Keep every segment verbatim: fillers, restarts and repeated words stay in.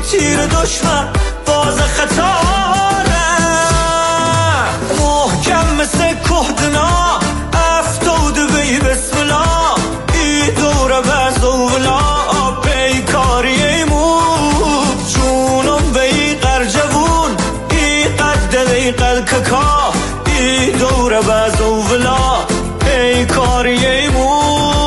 تیر دشمن باز خطاره، محکم مثل کهدنا افتاد بی بسم الله، ای دوره بزولا بی کاری ایمون جونم بی قرجبون ای قد بی قد ککا، ای دوره بزولا بی کاری ایمون.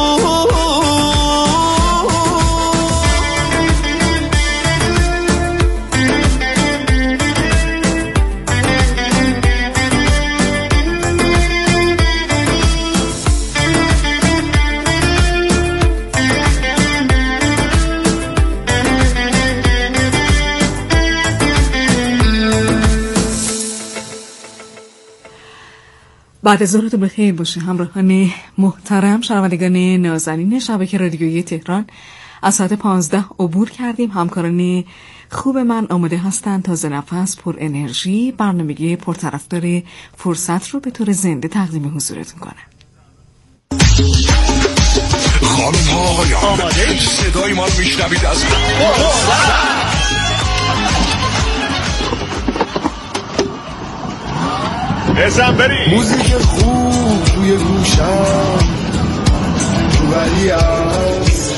بعد از ظهرتون بخیر باشه همراهان محترم، شنوندگان نازنین شبکه رادیویی تهران. از ساعت پانزده عبور کردیم. همکاران خوب من آماده هستند تا نفس پر انرژی برنامه پرطرفدار فرصت رو به طور زنده تقدیم حضورتون کنم. خانم ها آقایان، آماده صدای ما رو میشنوید از بزن بریم. موزیک خوب توی گوشم تو ولی است،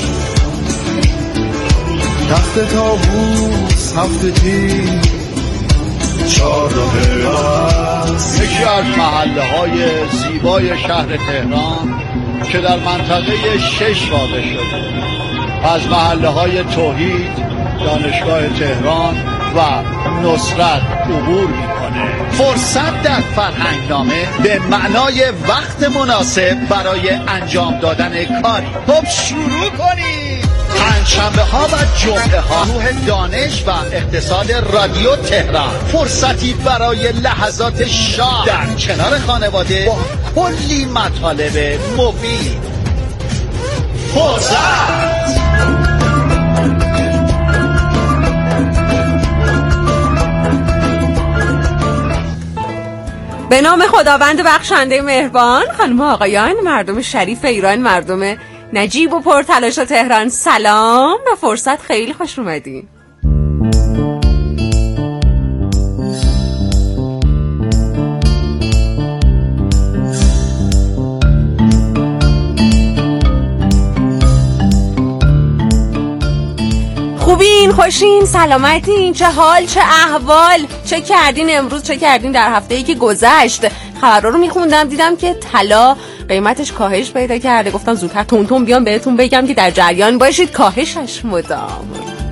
تخت تابوس هفته تیر چار راهه است. یکی از محله های زیبای شهر تهران که در منطقه شش واقع شده، از محله های توحید، دانشگاه تهران و نصرت عبور میکنه. فرصت در فرهنگنامه به معنای وقت مناسب برای انجام دادن کاری. خب شروع کنیم. پنجشنبه ها و جمعه ها روح دانش و اقتصاد رادیو تهران، فرصتی برای لحظات شاد در کنار خانواده با کلی مطالب مفید. فرصت. به نام خداوند بخشنده مهربان، خانم و آقایان، مردم شریف ایران، مردم نجیب و پرتلاش تهران، سلام. به فرصت خیلی خوش اومدین. خوبین، خوشین، سلامتین، چه حال، چه احوال، چه کردین امروز، چه کردین در هفته‌ای که گذشت؟ خبرها رو میخوندم دیدم که طلا قیمتش کاهش پیدا کرده. گفتم زودتر تون تون بیام بهتون بگم که در جریان باشید. کاهشش مدام.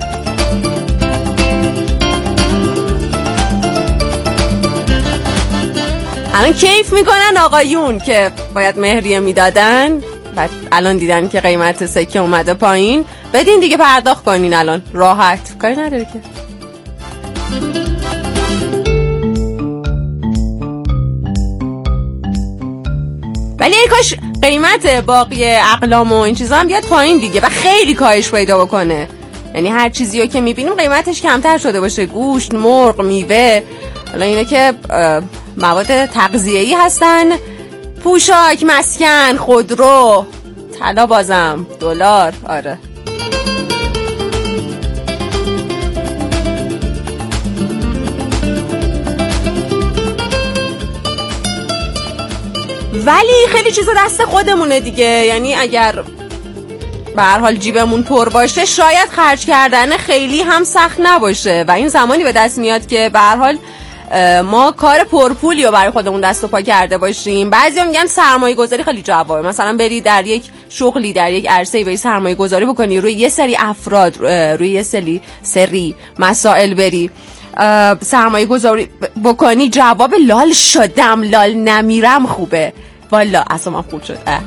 الان کیف میکنن آقایون که باید مهریه میدادن، بعد الان دیدن که قیمت سکه اومده پایین، بدین دیگه پرداخت کنین. الان راحت، کاری نداره که. ولی ای کاش قیمت باقی اقلام و این چیزا هم بیاد پایین دیگه و خیلی کاهش پیدا بکنه. یعنی هر چیزی رو که میبینیم قیمتش کمتر شده باشه. گوشت، مرغ، میوه، حالا اینا که مواد تغذیه‌ای هستن، پوشاک، مسکن، خودرو، طلا، بازم دلار. آره ولی خیلی چیزا دست خودمونه دیگه. یعنی اگر به هر حال جیبمون پر باشه شاید خرج کردن خیلی هم سخت نباشه و این زمانی به دست میاد که به هر حال ما کار پرپولی رو برای خودمون دست و پا کرده باشیم. بعضیا میگن سرمایه گذاری خیلی جوابه، مثلا بری در یک شغلی، در یک عرصه‌ای بری سرمایه گذاری بکنی، روی یه سری افراد، روی یه سری سری مسائل بری سرمایه گذاری بکنی. جواب لال شدم لال نمیرم خوبه. والا اصلا خوب شد. اه.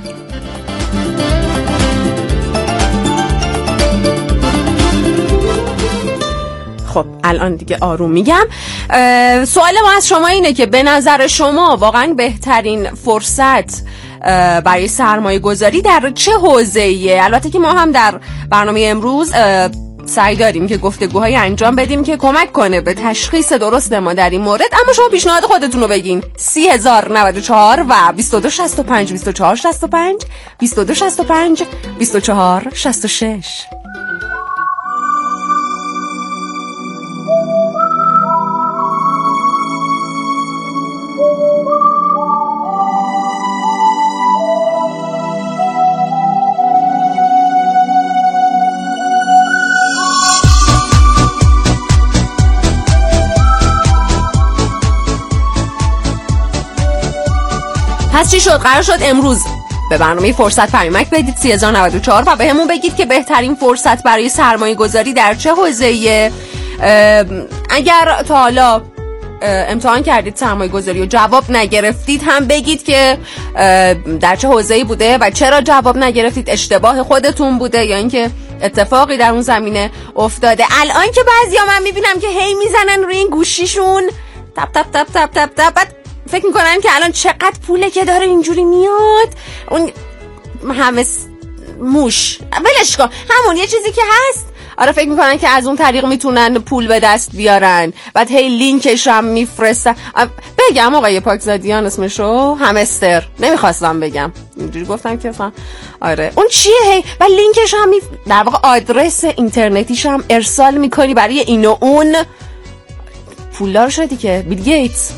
خب الان دیگه آروم میگم. سوال ما از شما اینه که به نظر شما واقعا بهترین فرصت برای سرمایه گذاری در چه حوزه‌ایه؟ البته که ما هم در برنامه امروز سعی داریم که گفتگوهای انجام بدیم که کمک کنه به تشخیص درست ما در این مورد، اما شما پیشنهاد خودتون رو بگین. سی هزار و نود و چهار و بیست و دو شصت و پنج بیست و چهار شصت و پنج بیست و دو شصت و پنج بیست و چهار شصت و شش. باز چی شد؟ قرار شد امروز به برنامه فرصت پیامک بدید سه هزار و نود و چهار و به همون بگید که بهترین فرصت برای سرمایه گذاری در چه حوزه‌ایه. اگر تا حالا امتحان کردید سرمایه گذاری و جواب نگرفتید هم بگید که در چه حوزه‌ای بوده و چرا جواب نگرفتید، اشتباه خودتون بوده یا اینکه اتفاقی در اون زمینه افتاده. الان که بعضیا من میبینم که هی میزنن روی این گوشیشون تپ تپ تپ تپ تپ تپ بعد فکر میکنن که الان چقدر پوله که داره اینجوری میاد اون همه موش ولش کن، همون یه چیزی که هست. آره فکر میکنن که از اون طریق میتونن پول به دست بیارن، بعد هی لینکش هم میفرستن. بگم آقای پاکزادیان اسمشو همستر نمیخواستم بگم، اینجوری گفتم که فهم. آره اون چیه هی و لینکش هم می... در واقع آدرس اینترنتیش هم ارسال میکنی برای این و اون. پولدار شدی که بیل گیتس.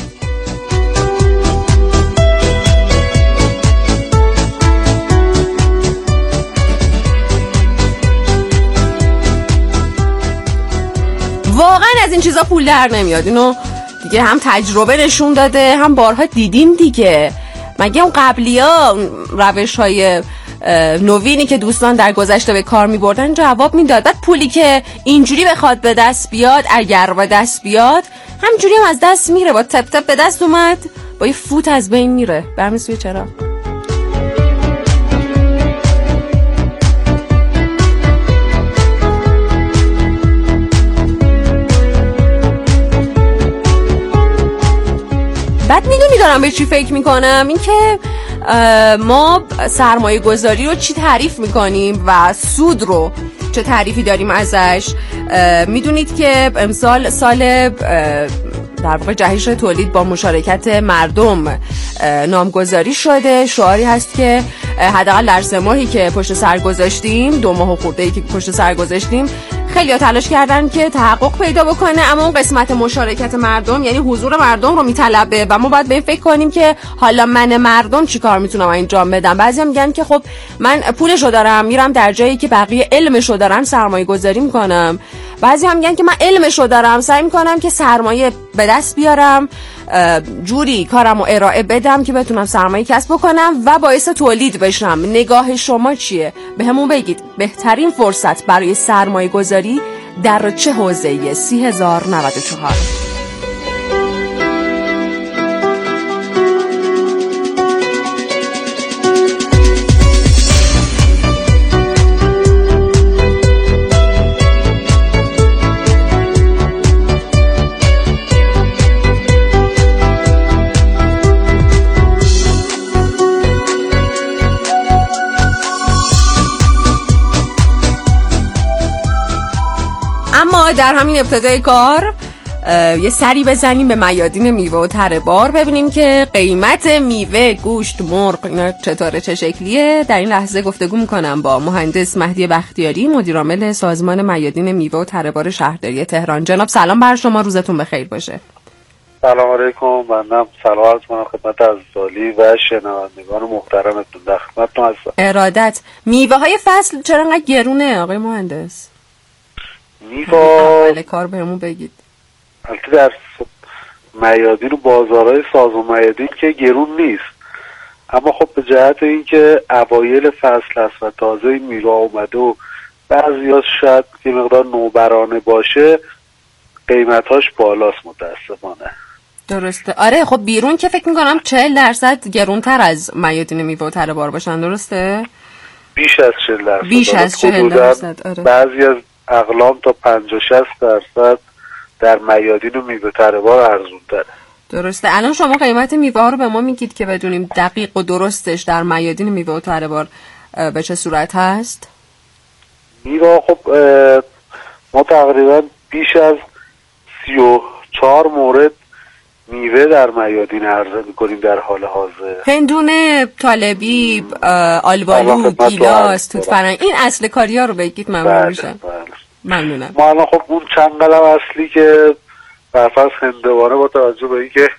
واقعا از این چیزا پول در نمیاد. اینو دیگه هم تجربه نشون داده هم بارها دیدیم دیگه. مگه اون قبلی ها روش های نوینی که دوستان در گذشته به کار می بردن جواب میداد؟ بعد پولی که اینجوری بخواد به دست بیاد، اگر به دست بیاد همینجوری هم از دست میره. با تپ تپ به دست اومد، با یه فوت از بین میره. برمی سوی چرا؟ بعد میدونی دارم به چی فکر میکنم؟ این که ما سرمایه گذاری رو چی تعریف میکنیم و سود رو چه تعریفی داریم ازش. میدونید که امسال سال در واقع جهش تولید با مشارکت مردم نامگذاری شده. شعاری هست که حداقل در سه ماهی که پشت سر گذاشتیم، دو ماه و خورده‌ای که پشت سر گذاشتیم، خیلی ها تلاش کردن که تحقق پیدا بکنه، اما اون قسمت مشارکت مردم یعنی حضور مردم رو میطلبه و ما باید به این فکر کنیم که حالا من مردم چی کار میتونم انجام بدم. بعضی هم میگن که خب من پولشو دارم میرم در جایی که بقیه علمشو دارن سرمایه گذاری میکنم. بعضی هم میگن که من علمشو دارم سعی میکنم که سرمایه به دست بیارم، جوری کارمو ارائه بدم که بتونم سرمایه کسب بکنم و باعث تولید بشم. نگاه شما چیه؟ به همون بگید بهترین فرصت برای سرمایه گذاری در چه حوزه‌ای؟ سی هزار و نود و چهار. در همین ابتدای کار یه سری بزنیم به میادین میوه و تره بار ببینیم که قیمت میوه، گوشت، مرغ اینا چطوره، چه شکلیه. در این لحظه گفتگو میکنم با مهندس مهدی بختیاری، مدیرعامل سازمان میادین میوه و تره بار شهرداری تهران. جناب سلام بر شما، روزتون بخیر باشه. سلام علیکم. منم سلام عرض می‌کنم خدمت عزیزالی و شنوندگان محترمتون. در خدمتتون هستم. ارادت. میوه های فصل چرا انقدر گرونه آقای مهندس؟ میوه اول کار بهمون بگید. البته در میادین و بازارهای سازمان میادین که گرون نیست، اما خب به جهت اینکه اوایل فصل است و تازه این میوه اومده و بعضی‌ها شاید که مقدار نوبرانه باشه قیمتاش بالاست متاسفانه. درسته. آره خب بیرون که فکر میکنم چهل درصد گرونتر از میادین میوه و تره بار باشن، درسته؟ بیش از چهل درصد. بیش از چهل درصد. آره. بعضی از اقلام تا پنجاه شصت درصد در میادین و میوه تره بار ارزون تره. درسته. الان شما قیمت میوه ها رو به ما میگید که بدونیم دقیق و درستش در میادین میوه و تره بار به چه صورت هست؟ میوه خب ما تقریبا بیش از سی و چهار مورد میوه در میادین عرضه میکنیم در حال حاضر. هندونه، طالبی، آلبالو، گیلاس، توت فرنگی، این اصل کاری ها رو بگید ممنون میشم. ممنونم. ما الان خب اون چند قلم اصلی که برفرض هندوانه با توجه به اینکه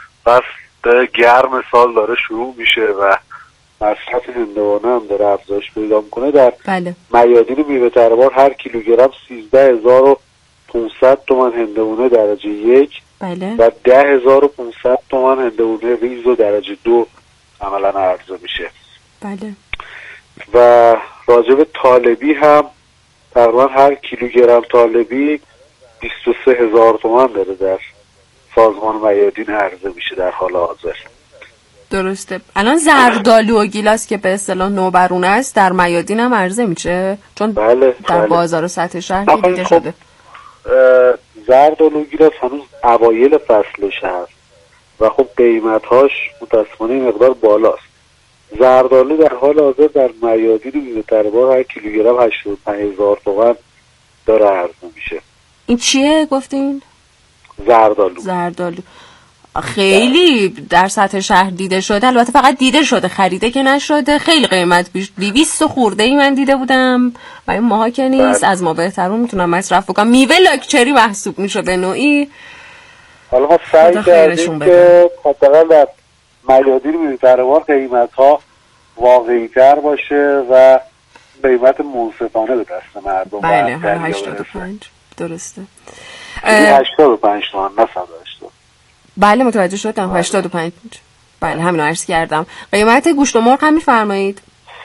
فصل گرم سال داره شروع میشه و مصرف هندوانه هم داره افزایش پیدا میکنه، در بله. میادین میوه تره بار هر کیلوگرم سیزده هزار و پانصد تومان هندوانه درجه یک بله. و ده هزار و پانصد تومان هندوانه ریز و درجه دو عملا عرضه میشه. بله. و راجب طالبی هم تقریبا هر کیلوگرم طالبی بیست و سه هزار تومان داره در سازمان میادین عرضه میشه در حال حاضر. درسته. الان زردآلو و گیلاس که به اصطلاح نوبرونه است در میادین هم عرضه میشه؟ چون بله در بله. بازار و سطح شهر که دیده خب شده. زردآلو و گیلاس هنوز اوایل فصلش هست و خب قیمتاش متاسفانه مقدار بالاست. زردآلو در حال حاضر در میادین میوه طربار هر کیلوگرم هشتاد و پنج هزار تومان داره عرضه میشه. این چیه گفتین؟ زردآلو. زردآلو خیلی در سطح شهر دیده شده، البته فقط دیده شده، خریده که نشده. خیلی قیمت بیش دویست خورده ای من دیده بودم و این ماها که نیست. بله. از ما بهترون میتونم مصرف بکنم. میوه لاکچری محسوب میشه به نوعی. حالا ما سعی کردیم که حداقل در میادین میوه طربار قیمت ها واقعی تر باشه و قیمت منصفانه به دست مردم. بله هشتاد و پنج درسته. هشتاد و پنج تومن نه صد و هشتاد. بله متوجه شدم. بله. هشتاد و پنج. بله همین رو عرض کردم. قیمت گوشت و مرغ هم میفرمایید؟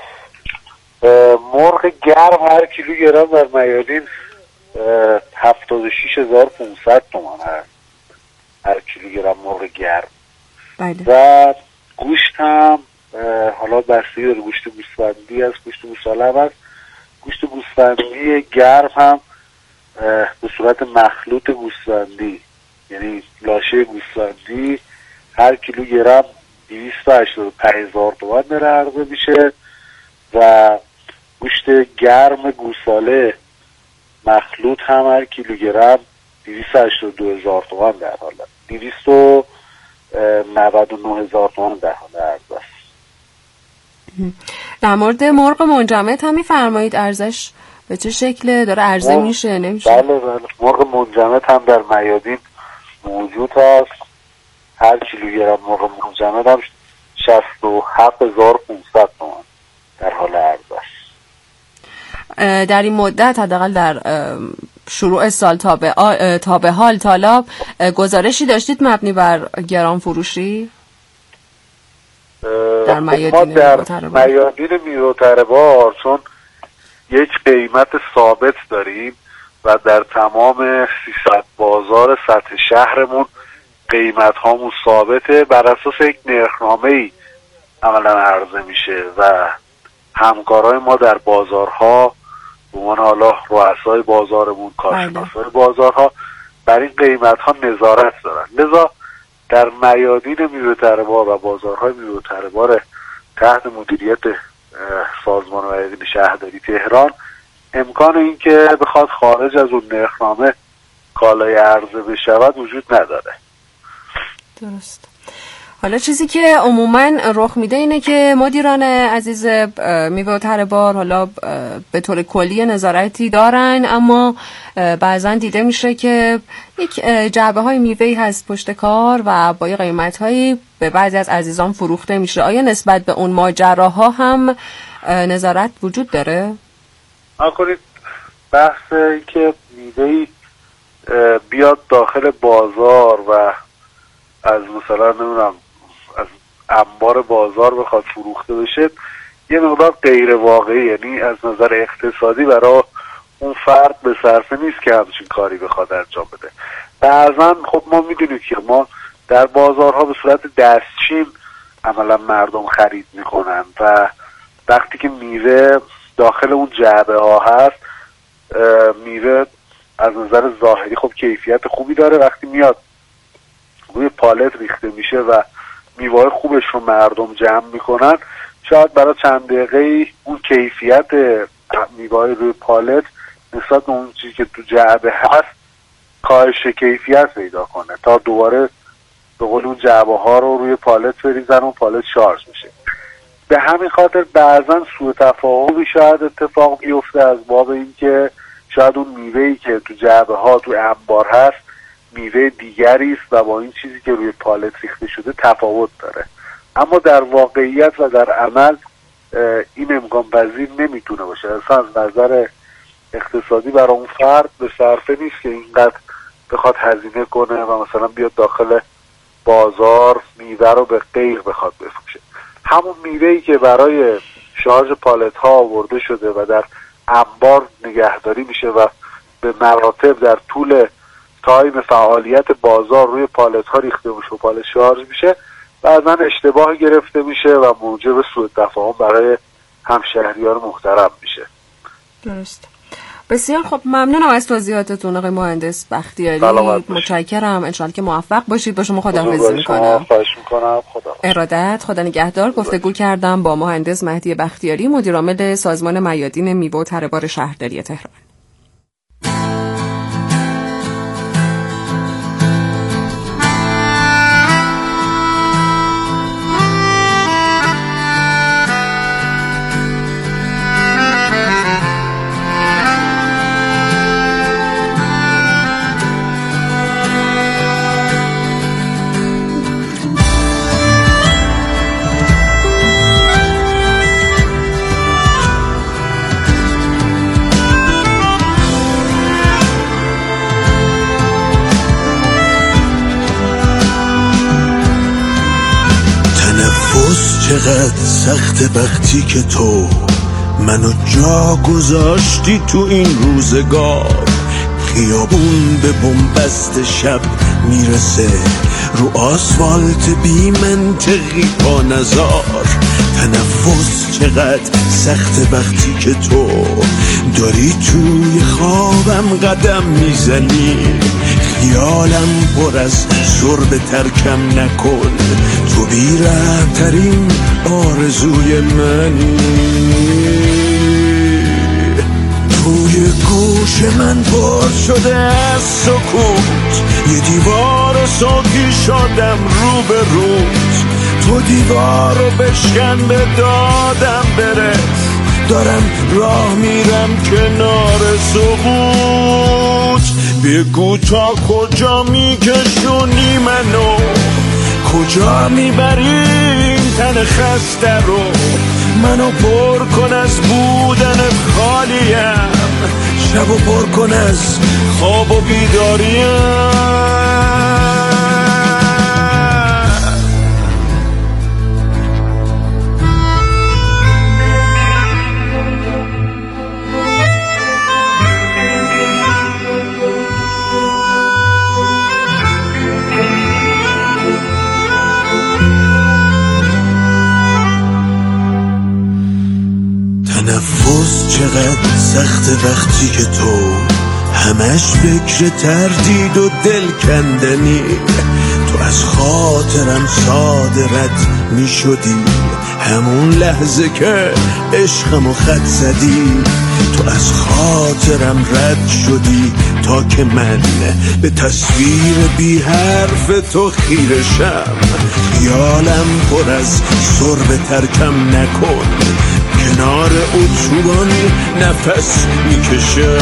مرغ گرم هر کیلوگرم در میادین هفتاد و شش هزار و پانصد تومان هست هر کیلوگرم مرغ گرم. بله. و گوشت هم حالا بستگی داره، گوشت گوسفندی هست، گوشت گوساله هست. گوشت گوسفندی گرم هم به صورت مخلوط گوسفندی، یعنی لاشه گوسفندی هر کیلوگرم دویست و هشتاد و پنج هزار تومان داره عرضه میشه و گوشت گرم گوساله مخلوط هم هر کیلوگرم دویست و هشتاد و دو هزار تومان در حال دویست و نود و نه هزار تومان در حال عرضه است. در مورد مرغ منجمد هم میفرمایید ارزش به چه شکل داره عرضه مرغ... میشه نمیشه؟ بله بله مرغ منجمد هم در میادین موجود هست. هر کیلوگرم مرغ منجمد هم شصت و هفت هزار و پانصد تومان در حال عرضه است. در این مدت حداقل در شروع سال تا به آ... تا به حال طالاب گزارشی داشتید مبنی بر گران فروشی در میادین میادین میوه طربار؟ چون یک قیمت ثابت داریم و در تمام سیصد بازار سطح شهرمون قیمت هامون ثابته، بر اساس یک نرخنامه‌ای عملا عرضه میشه و همکارای ما در بازارها به عنوان حالا رؤسای بازارمون، کارشناسای بازارها بر این قیمت ها نظارت دارن. لذا در میادین میوه طربار و بازارهای میوه طربار تحت مدیریت سازمان میادین شهرداری تهران امکان این که بخواد خارج از اون نرخنامه کالای عرضه بشود وجود نداره. درست. حالا چیزی که عموما رخ میده اینه که مدیران عزیز میوه و طربار حالا به طور کلی نظارتی دارن، اما بعضا دیده میشه که یک جعبه های میوه‌ای هست پشت کار و با قیمت هایی به بعضی از عزیزان فروخته میشه. آیا نسبت به اون ماجراها هم نظارت وجود داره؟ آخرید بحث این که میوه‌ای بیاد داخل بازار و از مثلا نمیدونم از انبار بازار بخواد فروخته بشه یه مقدار غیر واقعی، یعنی از نظر اقتصادی برای اون فرد به صرفه نیست که همچین کاری بخواد انجام بده. بعضا خب ما میدونیم که ما در بازارها به صورت دستچین عملا مردم خرید میکنن و وقتی که میوه داخل اون جعبه ها هست، میوه از نظر ظاهری خب کیفیت خوبی داره، وقتی میاد روی پالت ریخته میشه و میوه خوبش رو مردم جمع میکنن، شاید برای چند دقیقه اون کیفیت میوه روی پالت نسبت به اون چیزی که تو جعبه هست کاهش کیفیت پیدا کنه تا دوباره به قول اون جعبه ها رو روی پالت بریزن و پالت شارژ میشه. به همین خاطر بعضا سوء تفاهمی شاید اتفاق بیفته از باب این که شاید اون میوه‌ای که تو جعبه ها تو انبار هست میوه دیگری است و با این چیزی که روی پالت ریخته شده تفاوت داره، اما در واقعیت و در عمل این امکان پذیر نمیتونه باشه. اصلا از نظر اقتصادی برای اون فرد به صرفه نیست که اینقدر بخواد هزینه کنه و مثلا بیاد داخل بازار میوه رو به غیر بخواد بفروشه. همون میوه‌ای که برای شارژ پالت ها آورده شده و در انبار نگهداری میشه و به مراتب در طول تایم فعالیت بازار روی پالت ها ریخته میشه و پالت شارژ میشه، بعضا اشتباه گرفته میشه و موجب سوء تفاهم برای همشهریان محترم میشه. درست. بسیار خب، ممنونم از توضیحاتتون آقای مهندس بختیاری. متشکرم. انشالله که موفق باشید. با شما خداحافظی میکنم. خواهش میکنم. خدا ارادت. خدا نگهدار. گفتگو کردم با مهندس مهدی بختیاری، مدیر عامل سازمان میادین میوه و تره بار شهرداری تهران. چقدر سخت وقتی که تو منو جا گذاشتی تو این روزگار. خیابون به بنبست شب میرسه، رو آسفالت بی منطقی پا نزار. تنفس چقدر سخت وقتی که تو داری توی خوابم قدم میزنی. خیالم پر از سرب ترکم نکن، تو بی‌رحم‌ترین آرزوی منی. توی گوش من پر شده از سکوت، یه دیوار ساکی شدم رو به روت. تو دیوار رو بشکن به دادم برس، دارم راه میرم کنار سقوط. بگو تا کجا میکشونی منو، کجا میبری این تن خسته رو. منو پر کن از بودن خالیم، شبو پر کن از خواب و بیداریم. تنفس چقدر سخت وقتی که تو همش فکر تردید و دل کندنی. تو از خاطرم صادرت می شدی همون لحظه که عشقمو خط زدی. تو از خاطرم رد شدی تا که من به تصویر بی حرف تو خیرشم. خیالم پر از سرب ترکم نکن، کنار اتوبان نفس میکشم.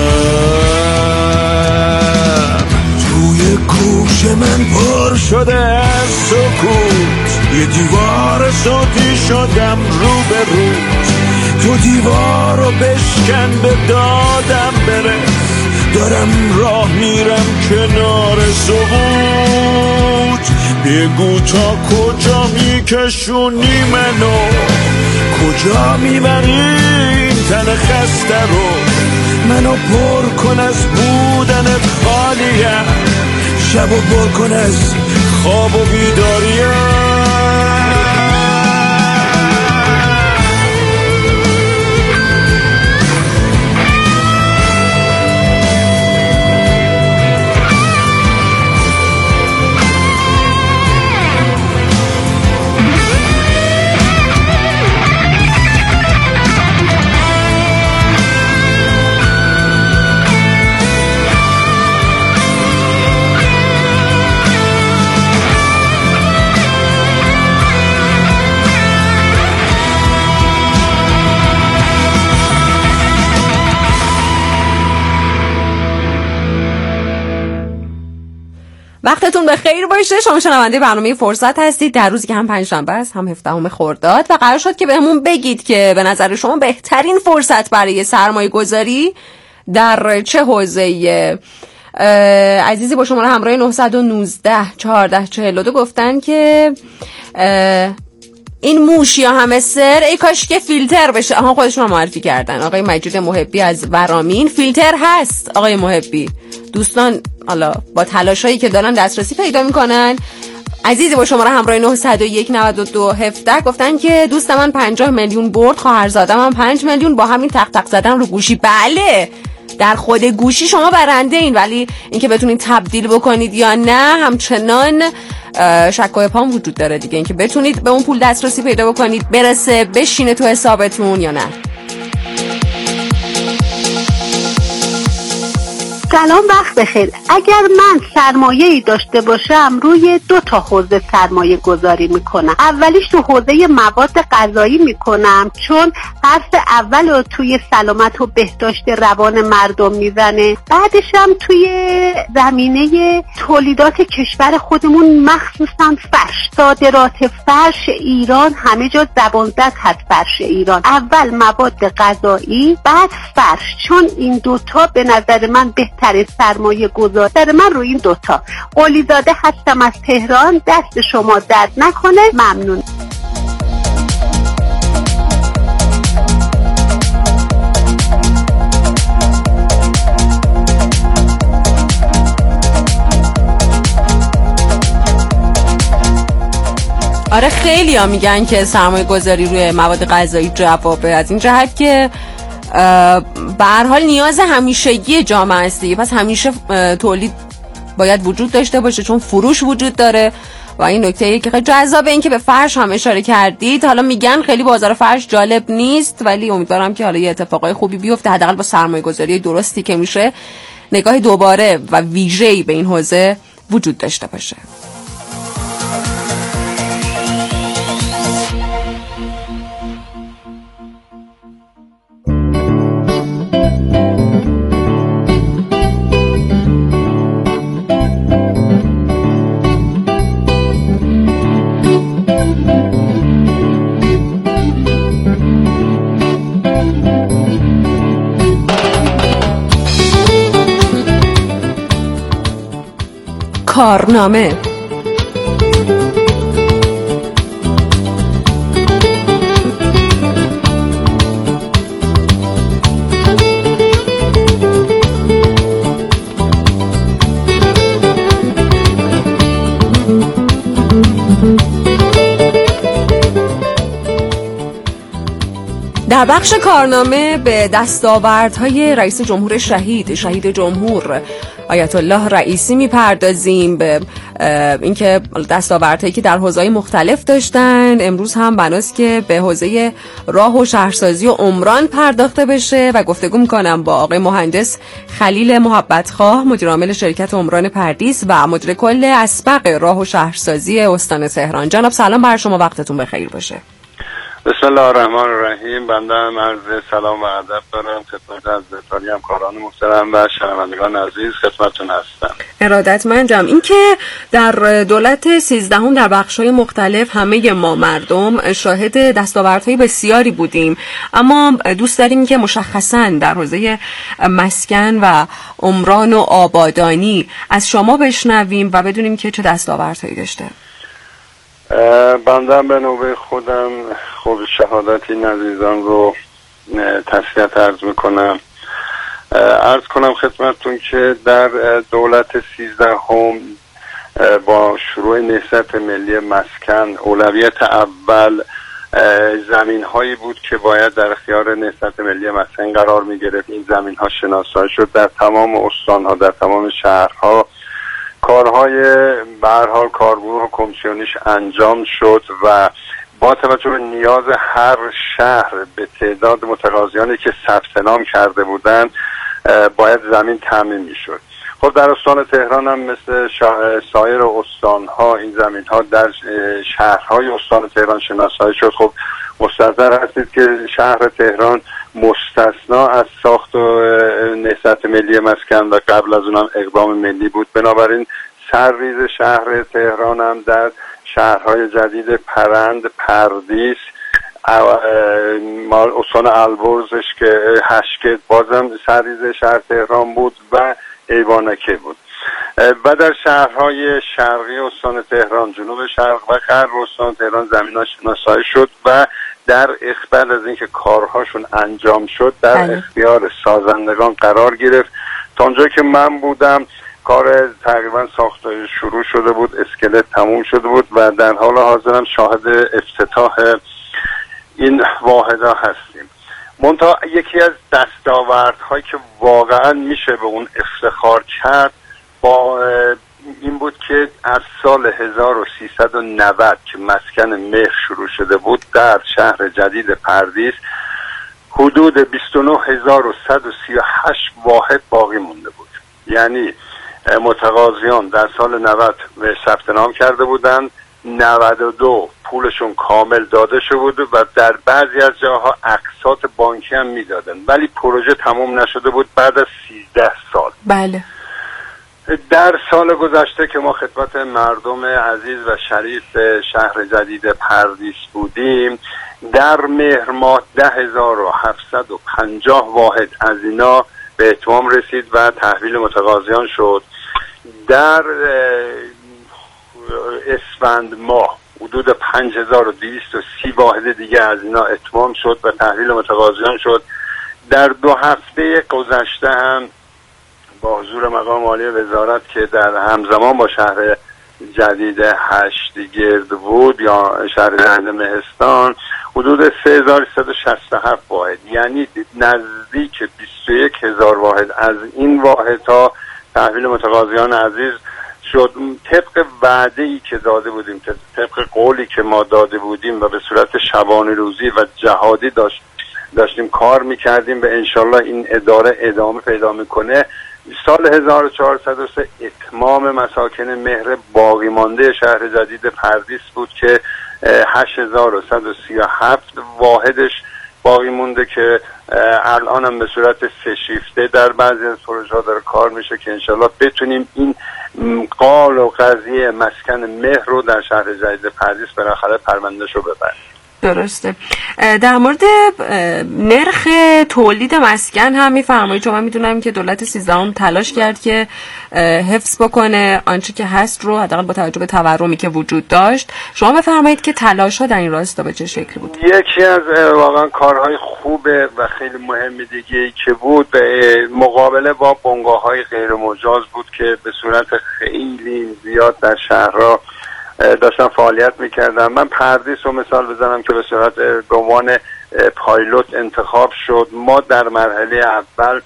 توی گوش من پر شده از سکوت، یه دیوار صوتی شدم رو به روت. تو دیوار رو بشکن به دادم برس، دارم راه میرم کنار سقوط. بگو تا کجا میکشونی منو، کجا میبری این تن خسته رو. منو پر کن از بودن خالیم، شبو پر کن از خواب و بیداریم. وقتتون به خیر باشه. شما شنونده برنامه فرصت هستید در روزی که هم پنجشنبه است هم هفدهم خرداد و قرار شد که بهمون بگید که به نظر شما بهترین فرصت برای سرمایه گذاری در چه حوزه‌ای. عزیزی با شماره همراه نه یک نه چهارده چهل و دو گفتن که این موش یا همستر ای کاش که فیلتر بشه. آها خودشون هم معرفی کردن. آقای مجید محبی از ورامین فیلتر هست. آقای محبی دوستان حالا با تلاشایی که دارن دسترسی پیدا میکنن. عزیزی با شماره همراه نه صفر یک نه دو هفده گفتن که دوست من پنجاه میلیون برد، خواهرزادم هم پنج میلیون با همین تق تق زدن رو گوشی. بله در خود گوشی شما برنده این، ولی اینکه بتونید تبدیل بکنید یا نه همچنان شک و ابهام وجود داره دیگه. اینکه بتونید به اون پول دسترسی پیدا بکنید، برسه بشینه تو حسابتون یا نه. سلام، وقت بخیر. اگر من سرمایه‌ای داشته باشم روی دو تا حوزه سرمایه گذاری میکنم. اولیش تو حوزه مواد غذایی میکنم، چون قرض اول رو توی سلامت و بهداشت روان مردم میزنه. بعدش هم توی زمینه تولیدات کشور خودمون، مخصوصا فرش، صادرات فرش ایران همه جا زبان زد هست. فرش ایران اول مواد غذایی بعد فرش، چون این دوتا به نظر من بهتر سرمایه گذار. در من روی این دوتا. قلیزاده هستم از تهران. دست شما درد نکنه. ممنون. آره خیلی ها میگن که سرمایه گذاری روی مواد غذایی جوابه، از این جهت که به هر حال نیاز همیشگی جامعه است دیگه. پس همیشه تولید باید وجود داشته باشه چون فروش وجود داره. و این نکته که خیلی جذابه این که به فرش هم اشاره کردید. حالا میگن خیلی بازار فرش جالب نیست، ولی امیدوارم که حالا یه اتفاقای خوبی بیفته، حداقل با سرمایه گذاری درستی که میشه نگاه دوباره و ویژه‌ای به این حوزه وجود داشته باشه. کارنامه در بخش کارنامه به دستاوردهای رئیس جمهور شهید شهید جمهور آیت الله رئیسی میپردازیم، به اینکه دستاوردهایی که در حوزه‌های مختلف داشتن. امروز هم بناست که به حوزه راه و شهرسازی و عمران پرداخته بشه و گفتگو میکنم با آقای مهندس خلیل محبتخواه، مدیر عامل شرکت عمران پردیس و مدیر کل اسبق راه و شهرسازی استان تهران. جناب سلام بر شما، وقتتون بخیر باشه. بسم الله الرحمن الرحیم. بنده هم عرض سلام و ادب دارم خدمت از دفتری همکاران محترم و شنوندگان عزیز خدمتتون هستم. ارادتمندم. این که در دولت سیزدهم در بخش‌های مختلف همه ما مردم شاهد دستاوردهای بسیاری بودیم، اما دوست داریم که مشخصاً در حوزه مسکن و عمران و آبادانی از شما بشنویم و بدونیم که چه دستاوردهایی داشته. بنده به نوبه خودم خب شهادت این عزیزان رو تسلیت عرض میکنم. عرض کنم خدمتتون که در دولت سیزدهم با شروع نهضت ملی مسکن اولویت اول زمین هایی بود که باید در اختیار نهضت ملی مسکن قرار می گرفت. این زمین ها شناسایی شد در تمام استان ها، در تمام شهرها. کارهای به هر حال کارگروه و کمیسیونیش انجام شد و با توجه به نیاز هر شهر به تعداد متقاضیانی که ثبت نام کرده بودند باید زمین تامین میشد. خب در استان تهران هم مثل سایر استانها این زمین ها در شهرهای استان تهران شناسایی شد. خب مستحضر هستید که شهر تهران مستثنا از ساخت و نهضت ملی مسکن و قبل از اونم اقدام ملی بود. بنابراین سرریز شهر تهران هم در شهرهای جدید پرند، پردیس، استان البرزش که هشکت بازم سرریز شهر تهران بود و ایوانکه بود. و در شهرهای شرقی استان تهران، جنوب شرق و غرب استان تهران زمین‌ها شناسایی شد و در بعد از اینکه کارهاشون انجام شد در بله. اختیار سازندگان قرار گرفت. تا اونجا که من بودم کار تقریبا ساخته شروع شده بود، اسکلت تموم شده بود و در حال حاضرم شاهد افتتاح این واحدها هستیم. منتها یکی از دستاوردهایی که واقعا میشه به اون افتخار کرد با این بود که از سال هزار و سیصد و نود که مسکن مهر شروع شده بود در شهر جدید پردیس حدود بیست و نه هزار و صد و سی و هشت واحد باقی مونده بود. یعنی متقاضیان در سال نود ثبت نام کرده بودند، نود و دو پولشون کامل داده شده بود و در بعضی از جاها اقساط بانکی هم میدادن، ولی پروژه تمام نشده بود بعد از سیزده سال. بله. در سال گذشته که ما خدمت مردم عزیز و شریف شهر جدید پردیس بودیم، در مهر ماه ده هزار و هفتصد و پنجاه واحد از اینا به اتمام رسید و تحویل متقاضیان شد. در اسفند ماه حدود پنج هزار و دویست و سی واحد دیگه از اینا اتمام شد و تحویل متقاضیان شد. در دو هفته گذشته هم با حضور مقام عالی وزارت که در همزمان با شهر جدید هشتگرد بود یا شهر جدید مهستان حدود سه هزار و صد و شصت و هفت واحد، یعنی نزدیک بیست و یک هزار واحد از این واحدها تحویل متقاضیان عزیز شد. طبق وعده‌ای که داده بودیم، طبق قولی که ما داده بودیم و به صورت شبانه روزی و جهادی داشت داشتیم کار میکردیم و انشالله این اداره ادامه پیدا میکنه. سال هزار و چهارصد و سه اتمام مساکن مهر باقی مانده شهر جدید پردیس بود که هشت هزار و صد و سی و هفت واحدش باقی مونده که الان هم به صورت سه شیفته در بعضی از پروژه ها داره کار میشه که انشالله بتونیم این قال و قضیه مسکن مهر رو در شهر جدید پردیس بالاخره پروندهش رو ببریم. درسته. در مورد نرخ تولید مسکن هم میفرمایید، چون من میدونم که دولت سیزدهم تلاش کرد که حفظ بکنه آنچه که هست رو، حداقل با توجه به تورمی که وجود داشت. شما بفرمایید که تلاش ها در این راستا به چه شکلی بود؟ یکی از واقعا کارهای خوبه و خیلی مهم دیگه که بود مقابله با بنگاه‌های غیر مجاز بود که به صورت خیلی زیاد در شهرها داشتن فعالیت میکردم. من پردیس رو مثال بزنم که به صورت به عنوان پایلوت انتخاب شد. ما در مرحله اول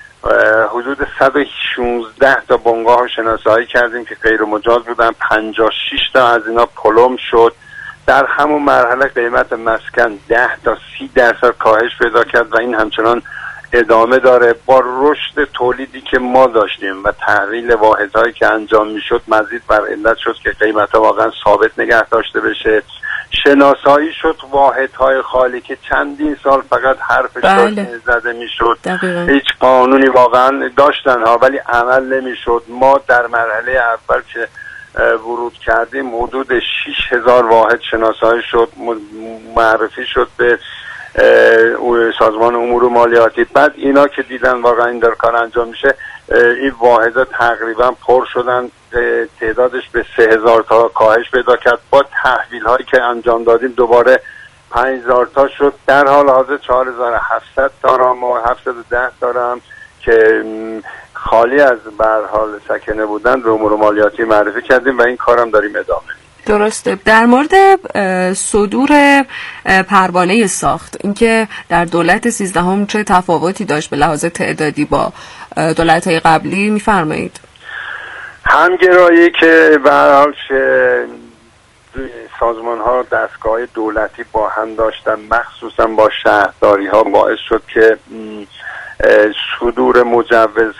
حدود صد و شانزده تا بنگاه رو شناسایی کردیم که غیر مجاز بودن، پنجاه و شش تا از اینا پلم شد. در همون مرحله قیمت مسکن ده تا سی درصد کاهش پیدا کرد و این همچنان ادامه داره. با رشد تولیدی که ما داشتیم و تحویل واحدهایی که انجام میشد مزید بر علت شد که قیمتها واقعا ثابت نگه داشته بشه. شناسایی شد واحدهای خالی که چندین سال فقط حرفش بله. زده میشد، هیچ قانونی واقعا داشتن ها ولی عمل نمیشد. ما در مرحله اول که ورود کردیم حدود شش هزار واحد شناسایی شد، معرفی شد به سازمان امور مالیاتی. بعد اینا که دیدن واقعا این داره کار انجام میشه، این واحدها تقریبا پر شدن، تعدادش به سه هزار تا کاهش پیدا کرد. با تحویل هایی که انجام دادیم دوباره پنج هزار تا شد. در حال حاضر چهار هزار و هفتصد تا رام و هفتصد و ده تا رام که خالی از به هر حال سکنه بودن به امور مالیاتی معرفی کردیم و این کارم داریم ادامه میدیم. درسته. در مورد صدور پروانه ساخت، اینکه در دولت سیزدهم چه تفاوتی داشت به لحاظ تعدادی با دولت‌های قبلی می‌فرمایید؟ همگرایی که به هر حال سازمان‌ها دستگاه دولتی با هم داشتن، مخصوصا با شهرداری‌ها، باعث شد که صدور مجوز